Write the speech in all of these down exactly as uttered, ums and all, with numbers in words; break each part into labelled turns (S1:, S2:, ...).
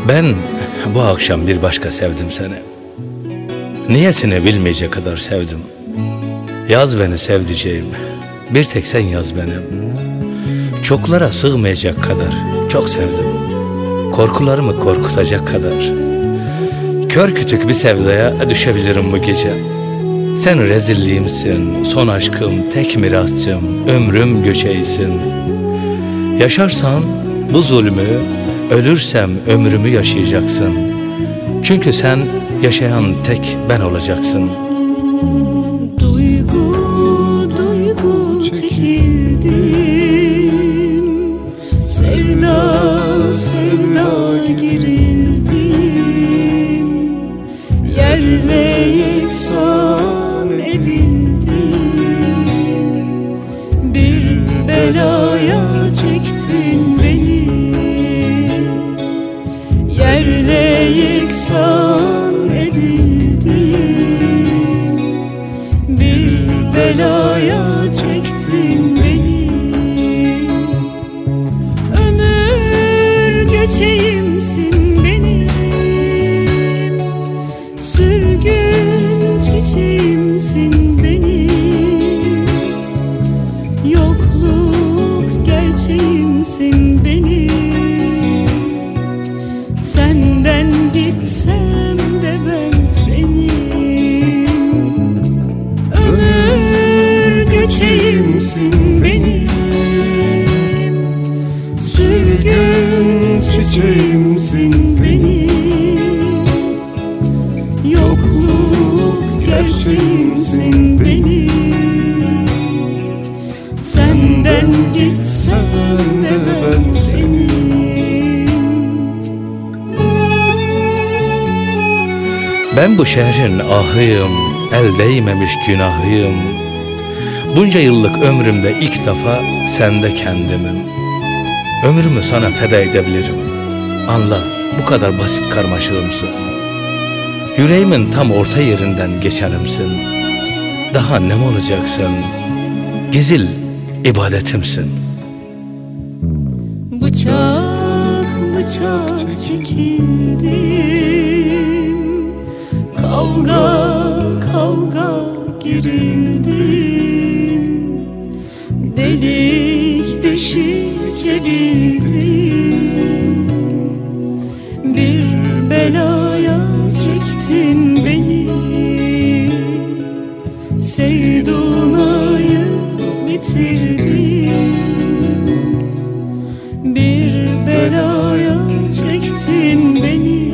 S1: Ben bu akşam bir başka sevdim seni. Niyesini bilmeyecek kadar sevdim. Yaz beni sevdiceğim, bir tek sen yaz benim. Çoklara sığmayacak kadar çok sevdim. Korkularımı korkutacak kadar. Kör kütük bir sevdaya düşebilirim bu gece. Sen rezilliğimsin, son aşkım, tek mirasçım, ömrüm göçeysin. Yaşarsan bu zulmü, ölürsem ömrümü yaşayacaksın. Çünkü sen yaşayan tek ben olacaksın.
S2: Duygu, duygu çekildim, sevda, sevda girildim, yerle yeksan edildim. Bir belaya çektin beni, yerle yeksan edildim. Bir belaya çektin beni. Ömür göçeğimsin benim, sürgün çiçeğimsin benim, yokluk gerçeğimsin benim. Senden gitsem de ben senin. Ömür göçeğimsin benim, sürgün çiçeğimsin benim, yokluk gerçeğimsin benim. Senden gitsem de ben senin.
S1: Ben bu şehrin ahıyım, el değmemiş günahıyım. Bunca yıllık ömrümde ilk defa sende kendimim. Ömrümü sana feda edebilirim. Anla, bu kadar basit karmaşığımsın. Yüreğimin tam orta yerinden geçenimsin. Daha ne olacaksın? Gizil ibadetimsin.
S2: Bıçak bıçak çekildim, kavga kavga girildim, delik deşik edildim. Bir belaya çektin beni, sevdunayı bitirdin. Bir belaya çektin beni.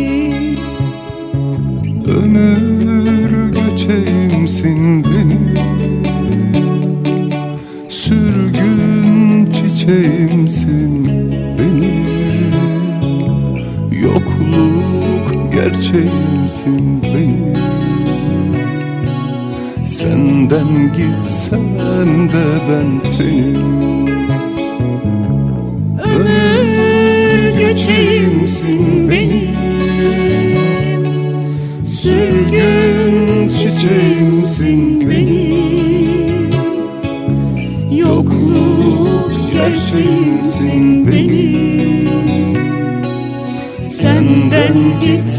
S3: Ömür göçeğimsin benim, sürgün çiçeğimsin benim, yokluk gerçeğimsin benim. Senden gitsem de ben senin.
S2: Ömür göçeğimsin benim, sürgün çiçeğimsin benim, yokluk gerçeğimsin benim. Senden git